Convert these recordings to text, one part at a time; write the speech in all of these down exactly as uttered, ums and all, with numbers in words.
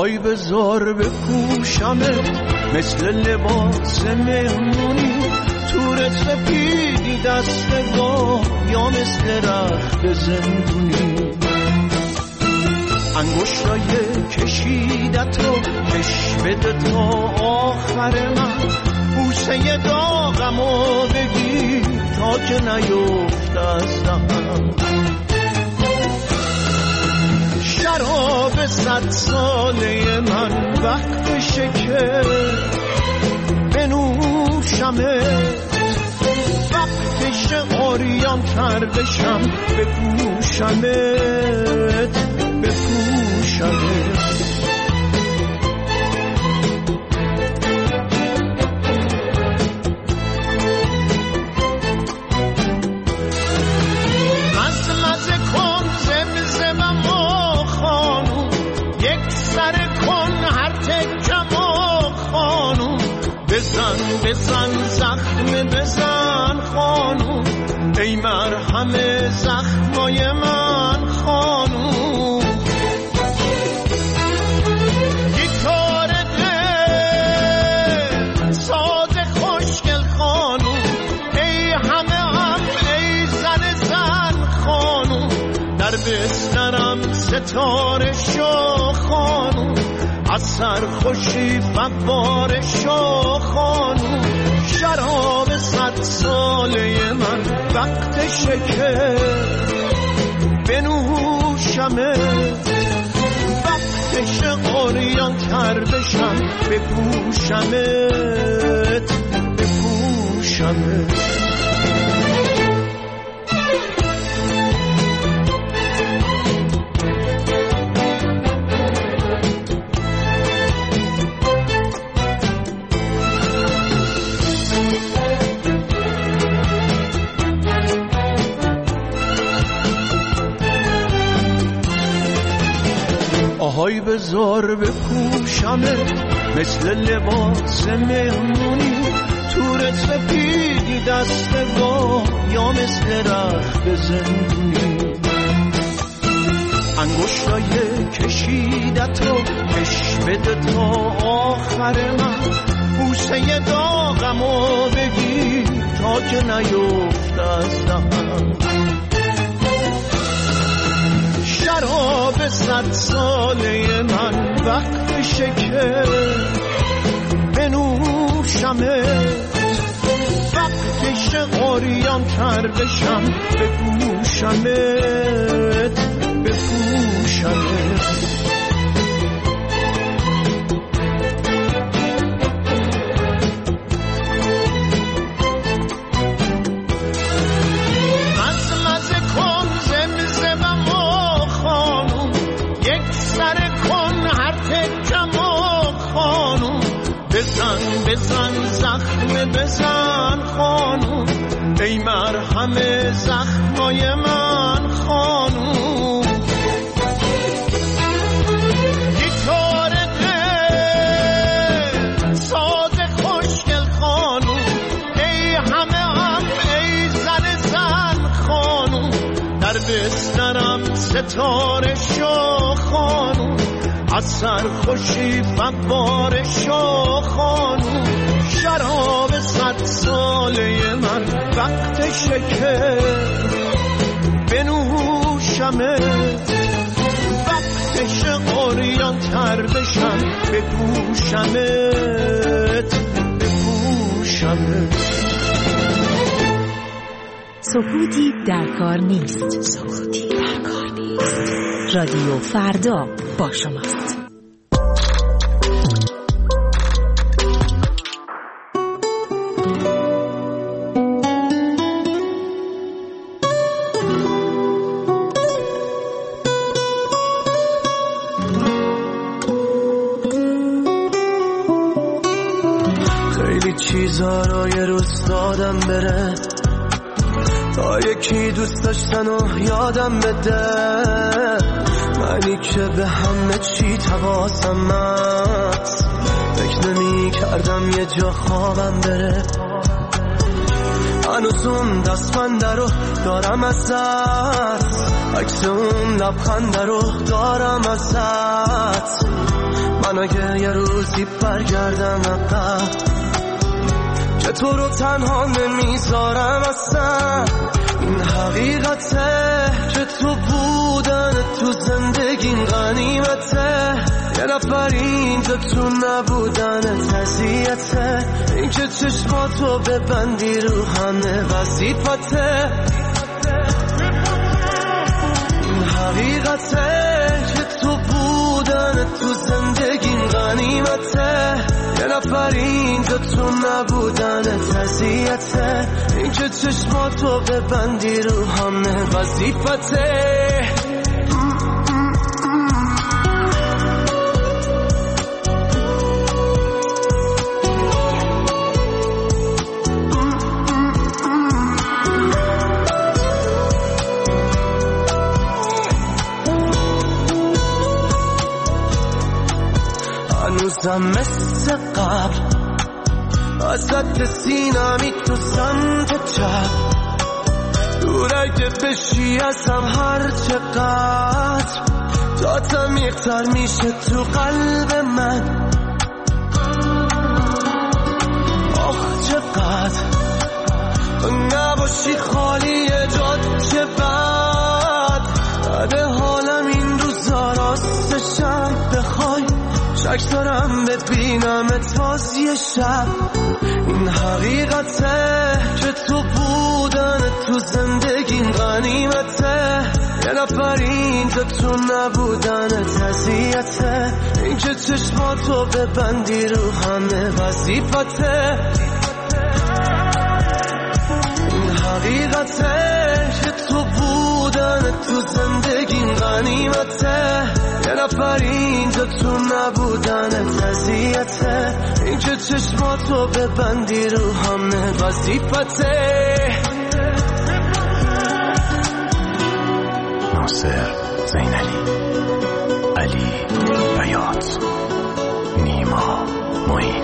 آهای بذار بپوشمت مثل لباس مهمونی، تور سپیدی دستگاه یا مثل رخت زندونی. انگشتای کشیدت رو کش بده تا آخر من، بوسه داغمو بگیر تا که نیفت از دهنم. شراب صد ساله من وقتشه که بنوشمت، وقتشه عریان تر بشم بپوشمت بپوشمت. بزن بزن زخم بزن خانوم، ای مرهم زخمای من خانوم. گیتار دل ساز خوشگل خانوم، ای همه هم ای زن زن خانوم. در بسترم ستاره شو خانوم، از سرخوشی فواره شو خانوم. شراب صد ساله من وقتشه که بنوشمت، وقتشه عریان تر بشم بپوشمت بپوشمت. آهای بذار بپوشمت مثل لباس مهمونی، تور سپیدی دستگاه یا مثل رخت زندونی. انگشتای کشیدت رو کش بده تا آخر من، بوسه داغمو بگیر تا که نیفت از دهنم. شراب صد ساله من وقتشه که بنوشمت، وقتشه عریان تر بشم بپوشمت بپوشمت. بزن بزن زخم بزن خانوم، ای مرهم زخمای من خانوم. گیتار دل ساز خوشگل خانوم، ای همه هم ای زن زن خانوم. در بسترم ستاره شو خانوم، از سرخوشی فواره شو خانوم. شراب صد ساله من وقتشه که بنوشمت، وقتشه عریان تر بشم بپوشمت بپوشمت. سکوتی در کار نیست، سکوتی در کار نیست. رادیو فردا با شماست. خیلی چیزا رو یه روز دادم بره، تا یکی دوست داشتن و یادم بده. منی که به همه چی تواسم هست، فکر نمی کردم یه جا خوابم بره. هنوز اون دستبنده رو دارم از دست، عکس اون لبخنده رو دارم ازت. من اگه یه روزی برگردم عقب که تو رو تنها نمیذارم اصلا. این حقیقته که تو بودن تو زندگیم غنیمته، یه نفر اینجا تو نبودن تزیته، این که چشماتو ببندی رو همه وظیفته. این حقیقته که تو بودن تو زندگیم غنیمته، یه نفر اینجا تو نبودن تزیته، این که چشماتو ببندی رو همه وظیفته. هنوزم مثل قبل ازت سینمی تو سمت چپ، دور اگه بشی ازم هر چقدر تا تمیق‌تر میشه تو قلب من. آخ چقدر تو نباشی خالی جاد چه بد، بده حالم این روزا راستشم بخوای شک دارم ببینم تازی شب. این حقیقته که تو بودن تو زندگیم غنیمته، یه نفر اینجا تو نبودن تزیته، این که چشماتو ببندی رو همه وظیفته. این حقیقته که تو بودن تو زندگیم غنیمته، یه نفر اینجا تو نبودن تزیته، این که چشماتو ببندی رو همه وظیفته. ناصر زینالی، علی بیات، نیما معین.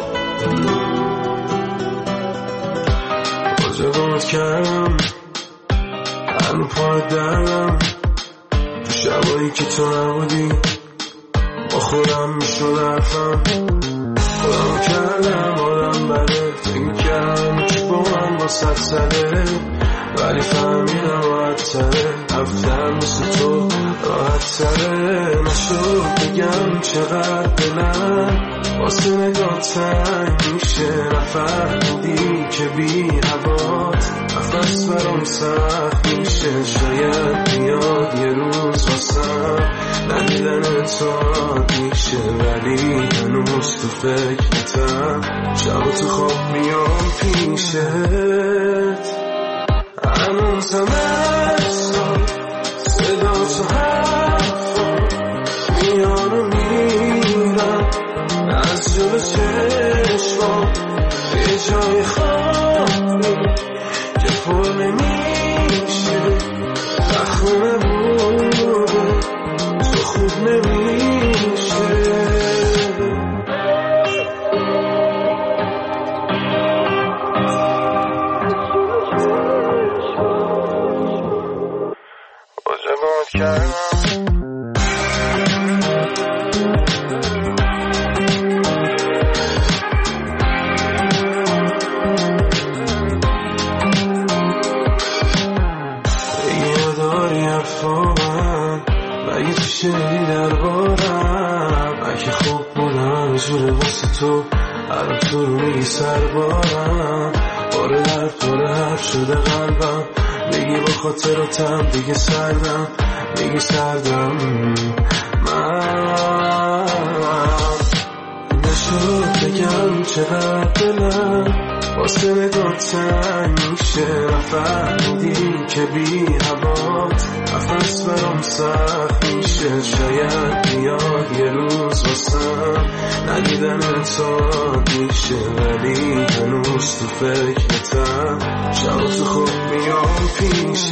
بازگات کردم هنو پای دردم، شبایی که تو نبودی با خودم میشون حرفم، خودم کردم آدم بده، فکر کردم که با من با ست سده، ولی فهمیدم راحت تره، رفتم مثل تو راحت تره. نشد بگم چقدر دلم واسه نگاه تنگ میشه، نفهمیدی که بی هوات نفس برام سخت میشه. شاید بیاد یه روز واسم ندیدن تو میشه، ولی هنوز تو فکرتم، شب تو خواب میام پیشت. هنوزم اصلا صدا تو حرفم میان و میرم از جلو چشمام، یه جای خالی که پر نمیشه، زخم نبوده تو خوب نمیشه. باجبات کردم شنیدی دربارم، اگه خوب بودم جوره واسه تو الان تو رو میگی سربارم، باره درد باره حرف شده قلبم، میگی با خاطراتم دیگه سردم، میگی سردم من. نشد بگم چقدر دلم واسه نگاه تنگ میشه، نفهمیدی که بی هوات نفس برام سخت میشه. شاید بیاد یه روز واسم ندیدن تو میشه، ولی هنوز تو فکرتم، شب تو خوب میام پیشت.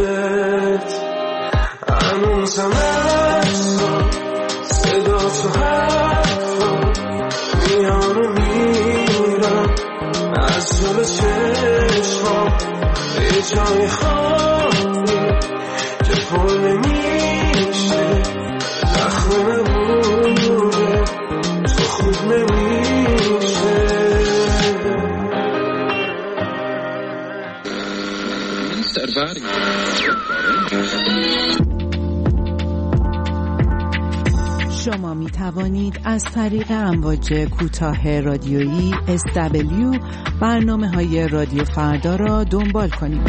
هنوزم اصلا صدا تو حرفم میان و میرم از جلو چشمام، یه جای خالی که پر نمیشه، زخم نبوده شما می توانید از طریق امواج کوتاه رادیویی اس دبلیو برنامه های رادیو فردا را دنبال کنید.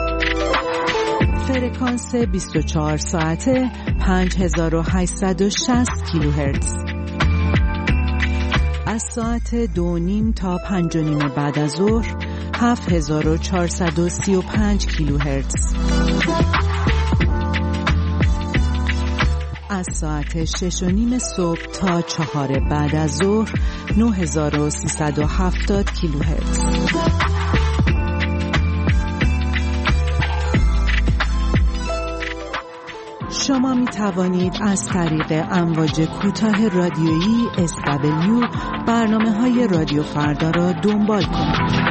فرکانس بیست و چهار ساعته پنج هزار و هشتصد و شصت کیلوهرتز. از ساعت دو نیم تا پنج و نیم بعد از ظهر هفت هزار و چهارصد و سی و پنج کیلوهرتز. از ساعت شش و نیم صبح تا چهار بعد از ظهر نه هزار و سیصد و هفتاد کیلوهرتز. شما می توانید از طریق امواج کوتاه رادیویی اس دبلیو برنامه های رادیو فردا را دنبال کنید.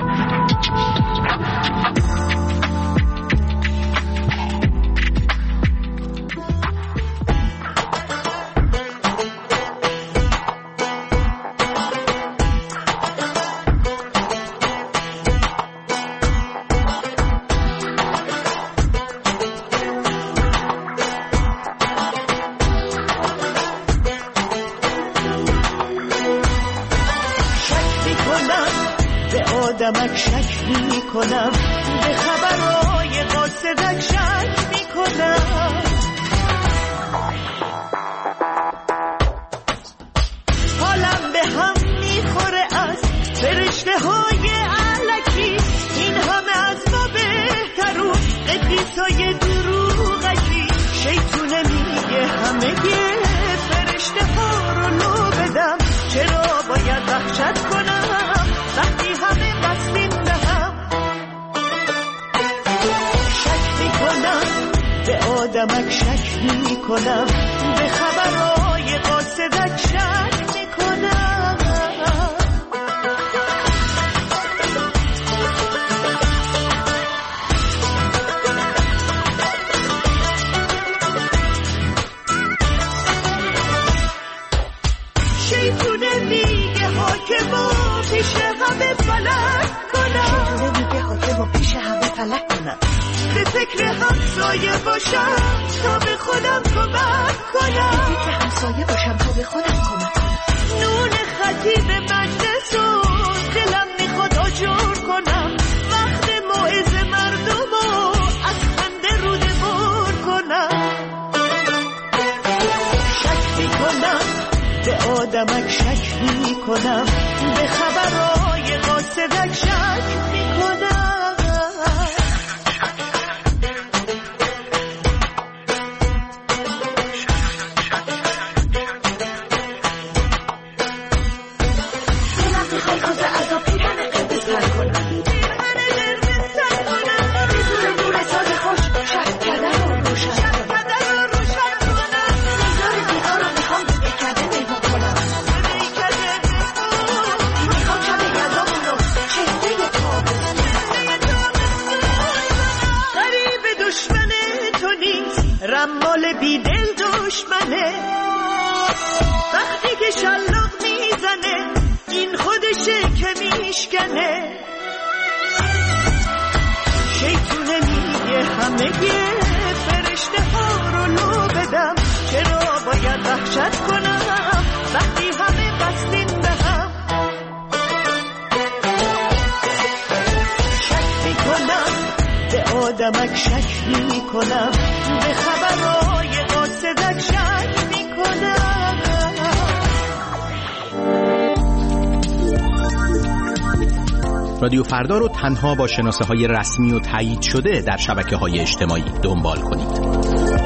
آدمک شک می کنم، به خبرهای قاصدک شک می کنم. حالم به هم می خوره از فرشته های علکی، این همه از ما بهترون قدیسای دروغکی. شیطونه میگه همه گه فرشته ها رو لو بدم، چرا باید وحشت کنم وقتی همه بستیم به هم. شک می کنم به آدمک شک می کنم، به خبرهای قاصدک شک می کنم. شیطونه میگه حاکما پیش همه فلک کنم، شیطونه میگه حاکما پیش همه فلک کنم. به فکر همسایه باشم تا به خودم کمک کنم، به فکر همسایه باشم تا به خودم کمک کنم. نون خطیب مجلس و دلم میخواد آجور کنم، وقت موعظه مردم و از خنده روده بور کنم. شک میکنم به آدمک شک می کنم، به خبرهای قاصدک شک می کنم. دلم میخوای خوزه از آب پیرن قربز تر کنم، پیرن قربز تر کنم. به زور نور ساز خوش شب کردن رو روشن شب کردن رو روشن کنم. نگار دیدار رو میخوام به بیکرده میبون کنم، به بیکرده میخوام شب یزامون رو چهره تابستون. غریب دشمن تو نیست، رمال بیدل دشمنه. وقتی که شلاق میزنه این خودشه که میشکنه. شیطونه میگه همه گه فرشته ها رو لو بدم، چرا باید وحشت کنم وقتی همه بستیم به هم. شک میکنم به آدمک شک میکنم، به خبرهای قاصدک شک میکنم. رادیو فردا رو تنها با شناسه های رسمی و تایید شده در شبکه های اجتماعی دنبال کنید.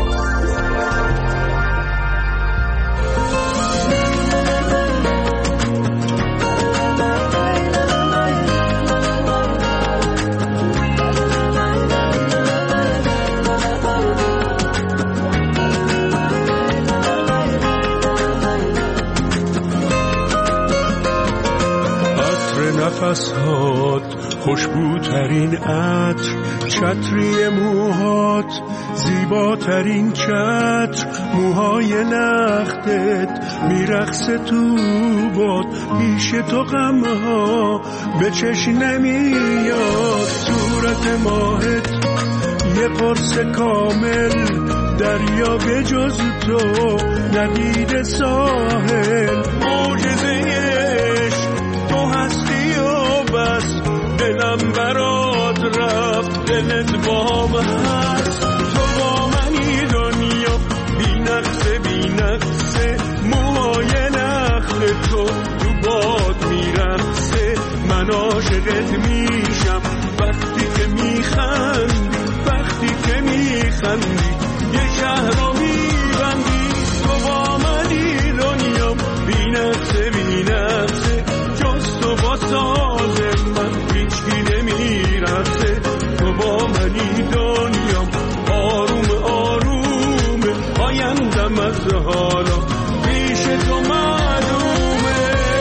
نفسات خوشبوترین عطر، چتری موهات زیباترین چتر، موهای نختت میرقصه تو باد، پیش تو غمها به چشم نمیاد. صورت ماهت یه قرص کامل دریا به جز تو ندیده ساحل. معجزه عشق تو هستی و بس، دلم برات رفت دلت با من هست. تو با منی دنیا بی نقصه بی نقصه، موهای نخل تو تو باد میرقصه. من عاشقت میشم وقتی که میخندی، وقتی که میخندی یه شهر رو میبندی. تو با منی دنیا بی نقصه بی نقصه، جز تو با ساز من هیچکی نمیرقصه. تو با منی دنیا آروم آروم، آیندم از حالا پیش تو معلومه.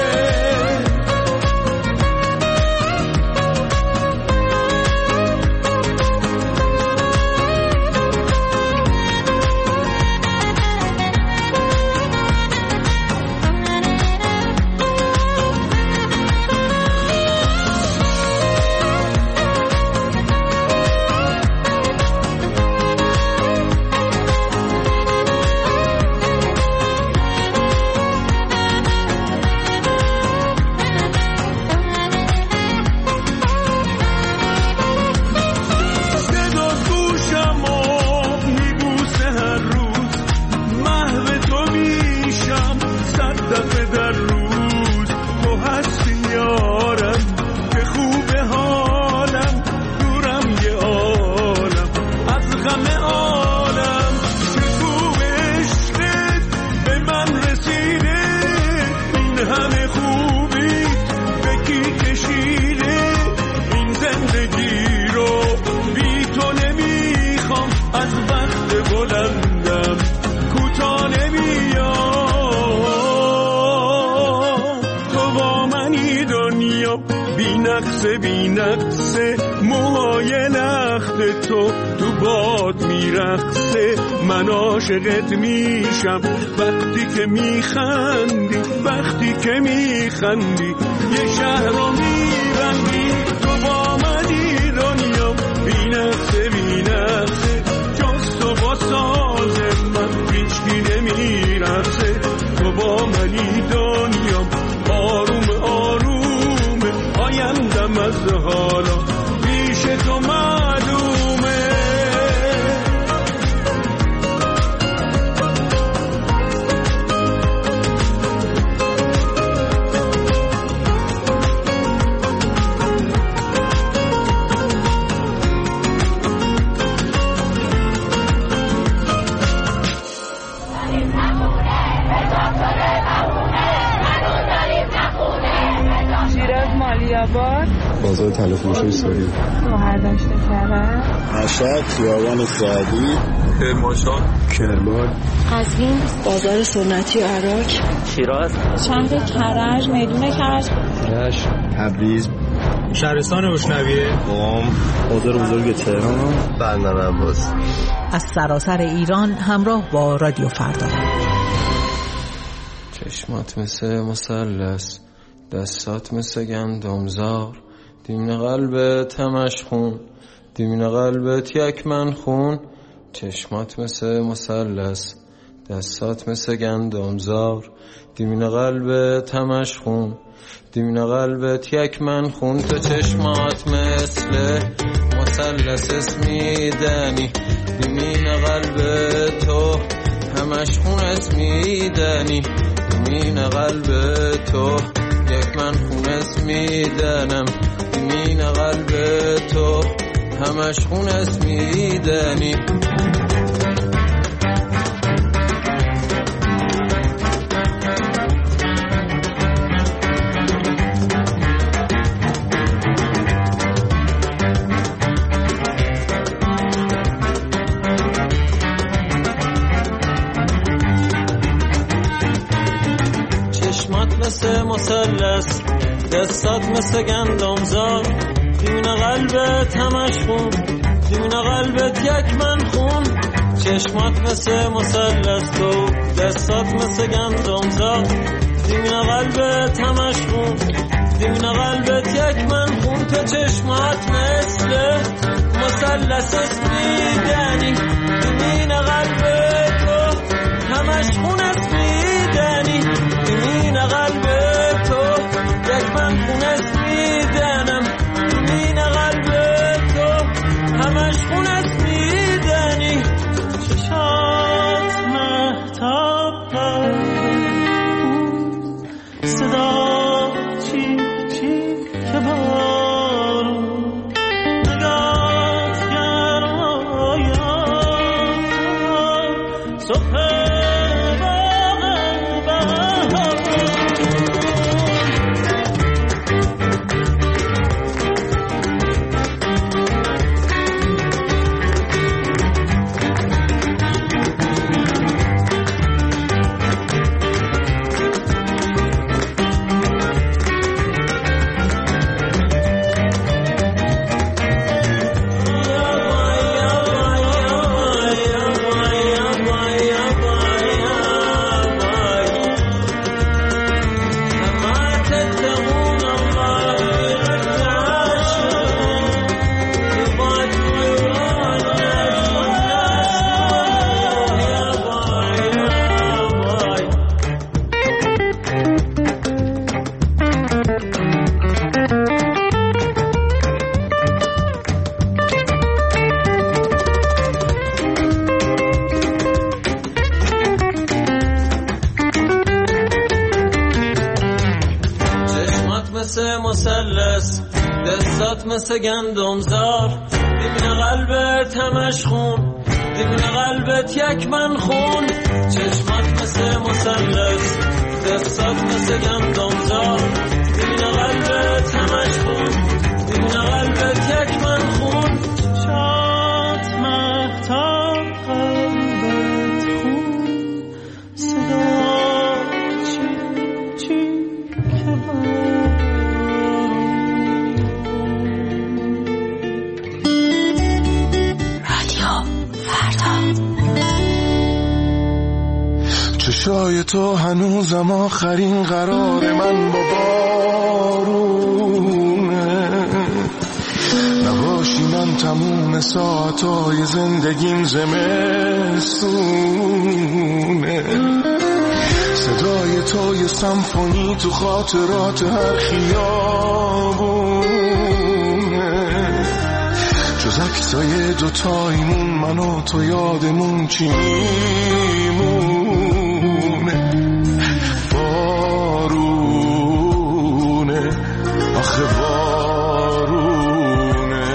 بی نقصه موهای نخل تو تو باد میرقصه. من عاشقت میشم وقتی که میخندی، وقتی که میخندی یه شهر رو میبندی. تو با منی دنیا بی نقصه بی نقصه، جز تو با ساز من هیچکی نمیرقصه. تو با منی دنیا آروم آروم، آیندم از حالا پیش تو معلومه. بازار طلا فروشی سوری، شهردشت کرج، مشهد، خیابان سعدی، کرمانشاه، کرمان، قزوین، بازار سنتی عراق، شیراز، شهر کرج، میدون کرج، رشت، تبریز، شهرستان اشنویه، قم، بازار بزرگ تهران، بندر عباس. از سراسر ایران همراه با رادیو فردا. چشمات مثل مثلث، دستات مثل گندمزار، دیمن قلبت همش خون، دیمن قلبت یک من خون. چشمات مثل مثلث، دستات مثل گندمزار، دیمن قلبت همش خون، دیمن قلبت یک من خون. تو چشمات مثل مثلث اسمیدنی، دیمن قلبت تو همش خون اسمیدنی، دیمن قلبت تو یک من خون اسمیدنم، دیمین قلب تو همش خون اسمیدنی. چشمات مثل مثلث، دستات مثل گندمزار، دیمون قلبت همش خون، دیمون قلبت یک من خون. چشمات مثل مثلث تو، دستات مثل گندمزار، دیمون قلبت همش خون، دیمون قلبت یک من خون. تو چشمات مثل مثلث است میدنی دمین قلب تو همش خون است میدنی دمین قلب تو یک من خون است میدنم دمین قلب تو همش خون است میدنی چشات مهتاب صدا چی چی که بارون نگات گرمایم صبح مثل گندمزار دیمین قلبت همش خون دیمین قلبت یک من خون چشمات مثل مثلث دستات مثل گندمزار دیمین قلبت همش خون دیمین قلبت یک من خون چشمات مهتاب قلبت خون صدا چی چی که من چشای تو هنوزم آخرین قرار من با بارونه نباشی من تموم ساعتای زندگیم زمستونه صدای تو یه سمفونی تو خاطرات هر خیابونه جز عکسای دوتایمون من و تو یادمون چی میمونه بارونه آخه بارونه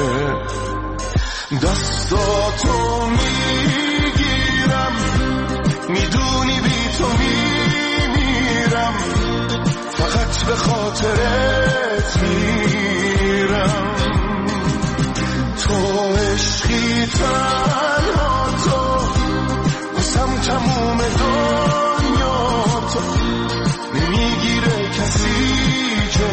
دستاتو میگیرم میدونی بی تو میمیرم فقط به خاطرت میرم تو عشقی تنها تو بسم تموم دنیا تو نمیگیره کسی جو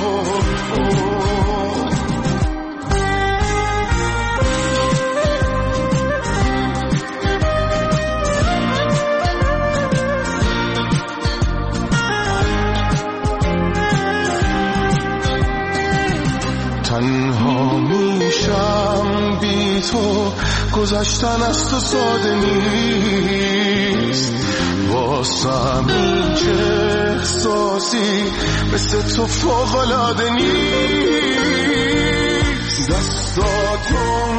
تنها میشم بی تو گذشتن از تو ساده نیست واسم این چه احساسی مثل تو فوق‌العاده نیست دستاتو